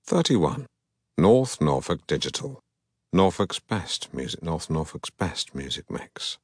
31. North Norfolk Digital. North Norfolk's best music mix.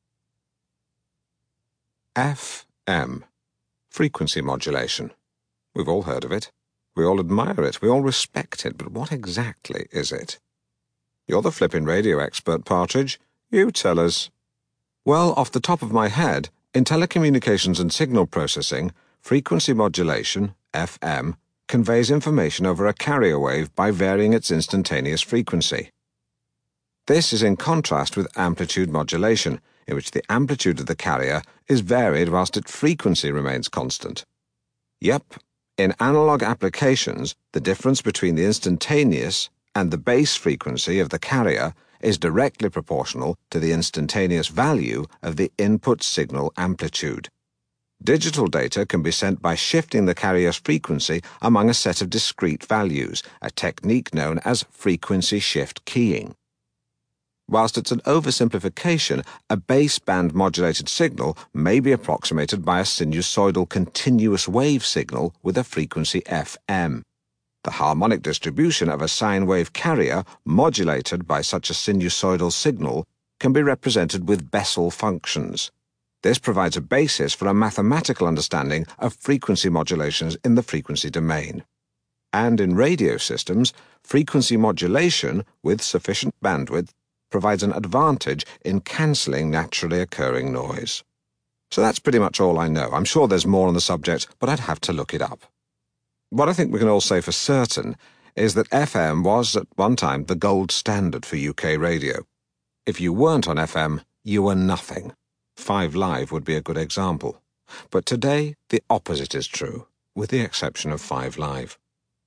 FM. Frequency modulation. We've all heard of it. We all admire it. We all respect it. But what exactly is it? You're the flipping radio expert, Partridge. You tell us. Well, off the top of my head, in telecommunications and signal processing, frequency modulation, FM, conveys information over a carrier wave by varying its instantaneous frequency. This is in contrast with amplitude modulation, in which the amplitude of the carrier is varied whilst its frequency remains constant. Yep, in analog applications, the difference between the instantaneous and the base frequency of the carrier is directly proportional to the instantaneous value of the input signal amplitude. Digital data can be sent by shifting the carrier's frequency among a set of discrete values, a technique known as frequency shift keying. Whilst it's an oversimplification, a baseband modulated signal may be approximated by a sinusoidal continuous wave signal with a frequency FM. The harmonic distribution of a sine wave carrier modulated by such a sinusoidal signal can be represented with Bessel functions. This provides a basis for a mathematical understanding of frequency modulations in the frequency domain. And in radio systems, frequency modulation with sufficient bandwidth provides an advantage in cancelling naturally occurring noise. So that's pretty much all I know. I'm sure there's more on the subject, but I'd have to look it up. What I think we can all say for certain is that FM was at one time the gold standard for UK radio. If you weren't on FM, you were nothing. 5 Live would be a good example. But today, the opposite is true, with the exception of 5 Live.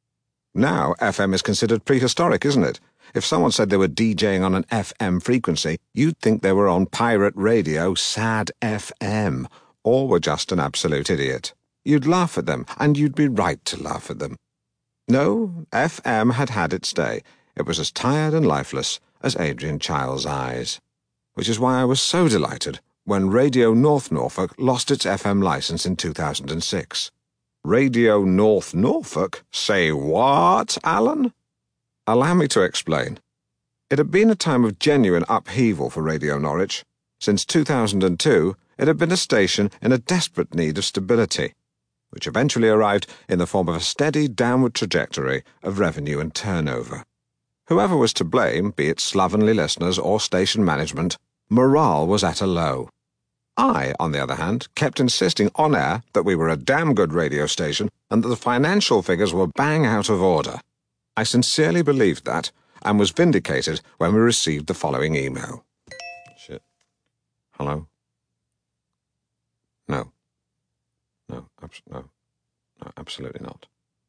Now, FM is considered prehistoric, isn't it? If someone said they were DJing on an FM frequency, you'd think they were on pirate radio, sad FM, or were just an absolute idiot. You'd laugh at them, and you'd be right to laugh at them. No, FM had had its day. It was as tired and lifeless as Adrian Child's eyes. Which is why I was so delighted when Radio North Norfolk lost its FM license in 2006. Radio North Norfolk? Say what, Alan? Allow me to explain. It had been a time of genuine upheaval for Radio Norwich. Since 2002, it had been a station in a desperate need of stability, which eventually arrived in the form of a steady downward trajectory of revenue and turnover. Whoever was to blame, be it slovenly listeners or station management, morale was at a low. I, on the other hand, kept insisting on air that we were a damn good radio station and that the financial figures were bang out of order. I sincerely believed that and was vindicated when we received the following email. Shit. Hello? No. No, absolutely not.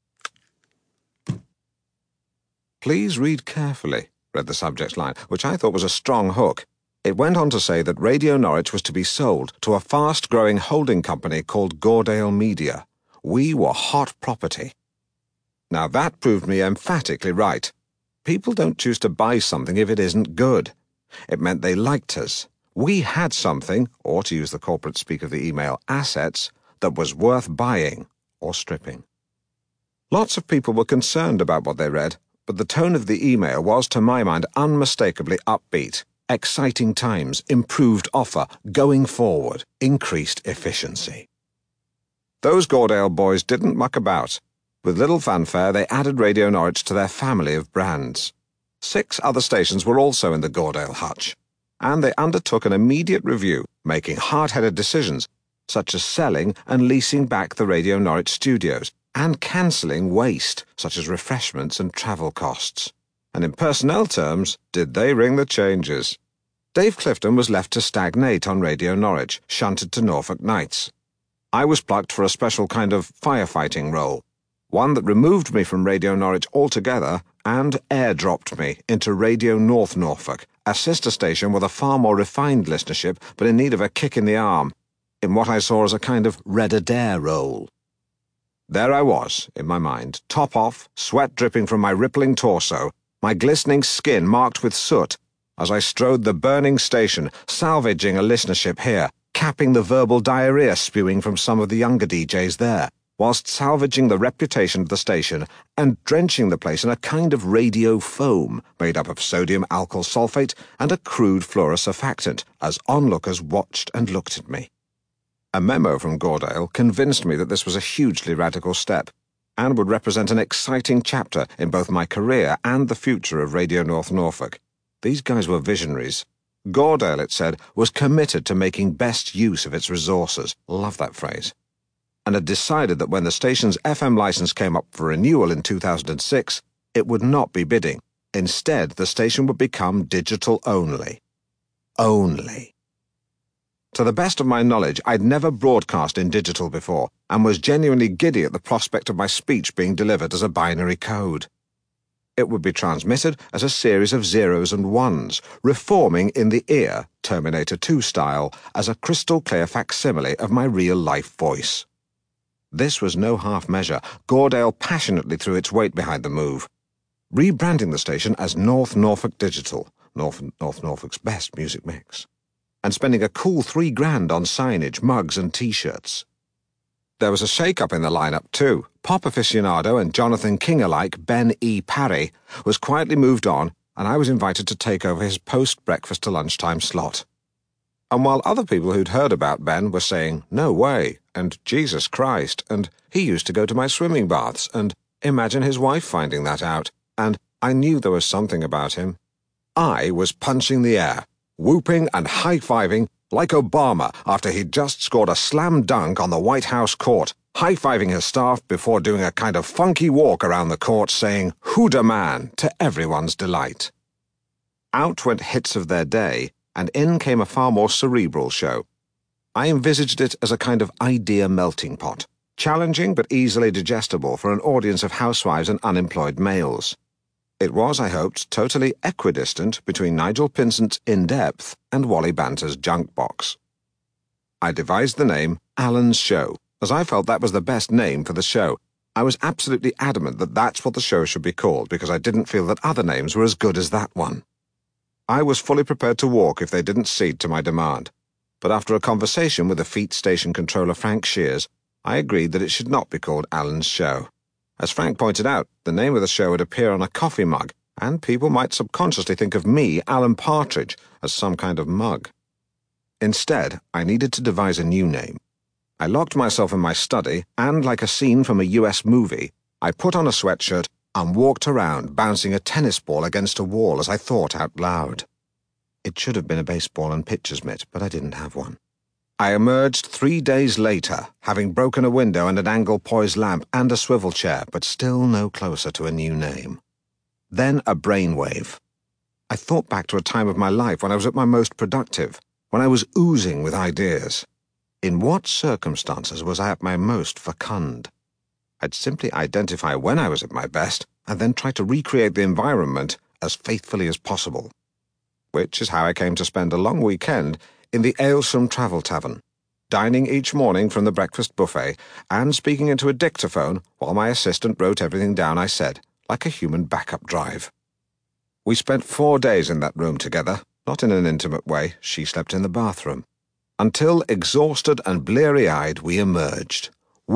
Please read carefully, read the subject line, which I thought was a strong hook. It went on to say that Radio Norwich was to be sold to a fast-growing holding company called Goredale Media. We were hot property. Now that proved me emphatically right. People don't choose to buy something if it isn't good. It meant they liked us. We had something, or to use the corporate speak of the email, assets, that was worth buying or stripping. Lots of people were concerned about what they read, but the tone of the email was, to my mind, unmistakably upbeat. Exciting times, improved offer, going forward, increased efficiency. Those Goredale boys didn't muck about. With little fanfare, they added Radio Norwich to their family of brands. 6 other stations were also in the Goredale hutch, and they undertook an immediate review, making hard-headed decisions, such as selling and leasing back the Radio Norwich studios, and cancelling waste, such as refreshments and travel costs. And in personnel terms, did they ring the changes. Dave Clifton was left to stagnate on Radio Norwich, shunted to Norfolk nights. I was plucked for a special kind of firefighting role, one that removed me from Radio Norwich altogether and airdropped me into Radio North Norfolk, a sister station with a far more refined listenership but in need of a kick in the arm, in what I saw as a kind of Red Adair role. There I was, in my mind, top off, sweat dripping from my rippling torso, my glistening skin marked with soot, as I strode the burning station, salvaging a listenership here, capping the verbal diarrhea spewing from some of the younger DJs there, whilst salvaging the reputation of the station and drenching the place in a kind of radio foam made up of sodium alkyl sulfate and a crude fluorosurfactant as onlookers watched and looked at me. A memo from Goredale convinced me that this was a hugely radical step and would represent an exciting chapter in both my career and the future of Radio North Norfolk. These guys were visionaries. Goredale, it said, was committed to making best use of its resources. Love that phrase. And had decided that when the station's FM licence came up for renewal in 2006, it would not be bidding. Instead, the station would become digital only. Only. To the best of my knowledge, I'd never broadcast in digital before, and was genuinely giddy at the prospect of my speech being delivered as a binary code. It would be transmitted as a series of zeros and ones, reforming in the ear, Terminator 2 style, as a crystal-clear facsimile of my real-life voice. This was no half measure. Goredale passionately threw its weight behind the move, rebranding the station as North Norfolk Digital, North Norfolk's best music mix, and spending a cool $3,000 on signage, mugs and T-shirts. There was a shake-up in the lineup too. Pop aficionado and Jonathan King alike, Ben E. Parry, was quietly moved on, and I was invited to take over his post-breakfast to lunchtime slot. And while other people who'd heard about Ben were saying, "No way," and "Jesus Christ," and "He used to go to my swimming baths," and "Imagine his wife finding that out," and "I knew there was something about him," I was punching the air, whooping and high-fiving like Obama after he'd just scored a slam dunk on the White House court, high-fiving his staff before doing a kind of funky walk around the court saying, "Who da man," to everyone's delight. Out went hits of their day, and in came a far more cerebral show. I envisaged it as a kind of idea melting pot, challenging but easily digestible for an audience of housewives and unemployed males. It was, I hoped, totally equidistant between Nigel Pinsent's In Depth and Wally Banter's Junk Box. I devised the name Alan's Show, as I felt that was the best name for the show. I was absolutely adamant that that's what the show should be called, because I didn't feel that other names were as good as that one. I was fully prepared to walk if they didn't cede to my demand, but after a conversation with the Feet Station controller Frank Shears, I agreed that it should not be called Alan's Show. As Frank pointed out, the name of the show would appear on a coffee mug, and people might subconsciously think of me, Alan Partridge, as some kind of mug. Instead, I needed to devise a new name. I locked myself in my study, and like a scene from a US movie, I put on a sweatshirt and walked around, bouncing a tennis ball against a wall as I thought out loud. It should have been a baseball and pitcher's mitt, but I didn't have one. I emerged 3 days later, having broken a window and an angle-poised lamp and a swivel chair, but still no closer to a new name. Then a brainwave. I thought back to a time of my life when I was at my most productive, when I was oozing with ideas. In what circumstances was I at my most fecund? I'd simply identify when I was at my best and then try to recreate the environment as faithfully as possible. Which is how I came to spend a long weekend in the Aylsham Travel Tavern, dining each morning from the breakfast buffet and speaking into a dictaphone while my assistant wrote everything down I said, like a human backup drive. We spent 4 days in that room together, not in an intimate way. She slept in the bathroom. Until, exhausted and bleary-eyed, we emerged.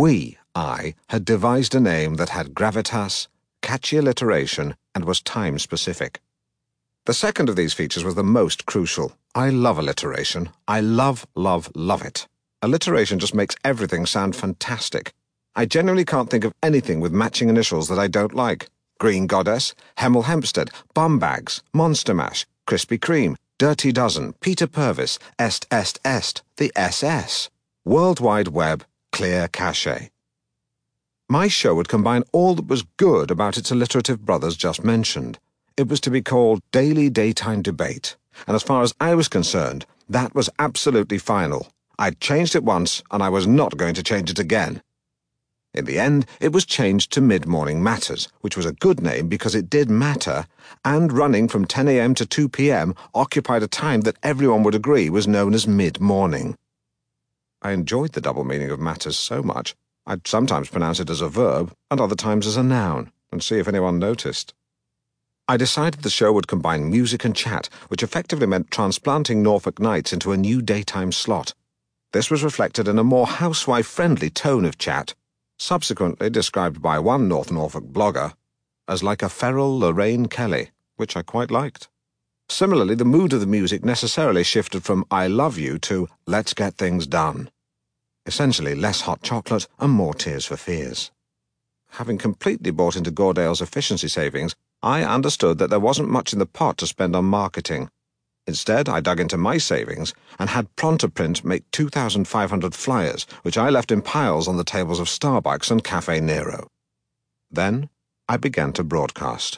I had devised a name that had gravitas, catchy alliteration, and was time-specific. The second of these features was the most crucial. I love alliteration. I love it. Alliteration just makes everything sound fantastic. I genuinely can't think of anything with matching initials that I don't like. Green Goddess, Hemel Hempstead, Bumbags, Monster Mash, Krispy Kreme, Dirty Dozen, Peter Purvis, Est, the SS. World Wide Web, Clear Cache. My show would combine all that was good about its alliterative brothers just mentioned. It was to be called Daily Daytime Debate, and as far as I was concerned, that was absolutely final. I'd changed it once, and I was not going to change it again. In the end, it was changed to Mid-Morning Matters, which was a good name because it did matter, and running from 10 a.m. to 2 p.m. occupied a time that everyone would agree was known as mid-morning. I enjoyed the double meaning of matters so much, I'd sometimes pronounce it as a verb and other times as a noun, and see if anyone noticed. I decided the show would combine music and chat, which effectively meant transplanting Norfolk Nights into a new daytime slot. This was reflected in a more housewife-friendly tone of chat. subsequently described by one North Norfolk blogger as like a feral Lorraine Kelly, which I quite liked. Similarly, the mood of the music necessarily shifted from I love you to let's get things done. Essentially, less hot chocolate and more Tears for Fears. Having completely bought into Gordale's efficiency savings, I understood that there wasn't much in the pot to spend on marketing. Instead, I dug into my savings and had Prontoprint make 2,500 flyers, which I left in piles on the tables of Starbucks and Cafe Nero. Then, I began to broadcast.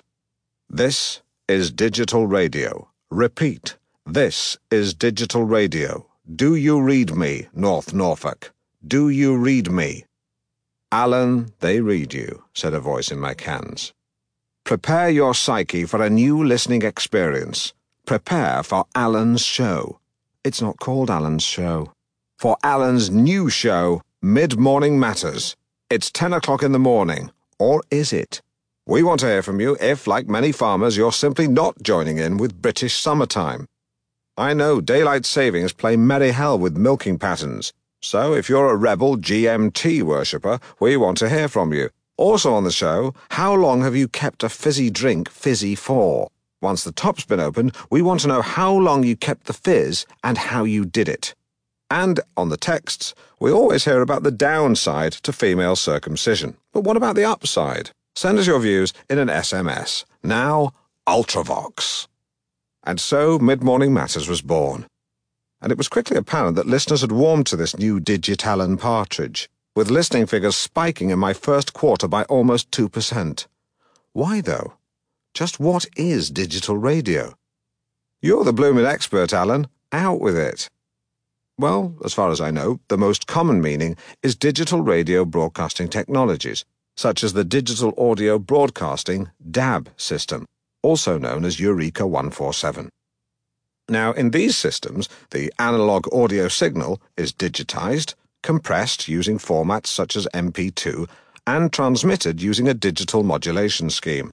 This is digital radio. Repeat, this is digital radio. Do you read me, North Norfolk? Do you read me? Alan, they read you, said a voice in my cans. Prepare your psyche for a new listening experience. Prepare for Alan's show. It's not called Alan's show. For Alan's new show, Mid-Morning Matters. It's 10 o'clock in the morning. Or is it? We want to hear from you if, like many farmers, you're simply not joining in with British summertime. I know daylight savings play merry hell with milking patterns. So if you're a rebel GMT worshipper, we want to hear from you. Also on the show, how long have you kept a fizzy drink fizzy for? Once the top's been opened, we want to know how long you kept the fizz and how you did it. And on the texts, we always hear about the downside to female circumcision. But what about the upside? Send us your views in an SMS. Now, Ultravox. And so Mid-Morning Matters was born. And it was quickly apparent that listeners had warmed to this new Digitalan partridge, with listening figures spiking in my first quarter by almost 2%. Why, though? Just what is digital radio? You're the blooming expert, Alan. Out with it. Well, as far as I know, the most common meaning is digital radio broadcasting technologies, such as the Digital Audio Broadcasting DAB system, also known as Eureka 147. Now, in these systems, the analog audio signal is digitized, compressed using formats such as MP2, and transmitted using a digital modulation scheme.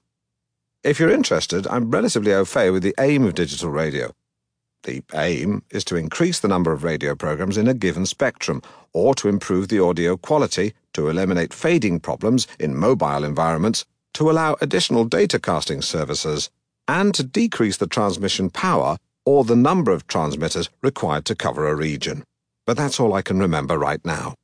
If you're interested, I'm relatively au fait with the aim of digital radio. The aim is to increase the number of radio programs in a given spectrum, or to improve the audio quality, to eliminate fading problems in mobile environments, to allow additional datacasting services, and to decrease the transmission power or the number of transmitters required to cover a region. But that's all I can remember right now.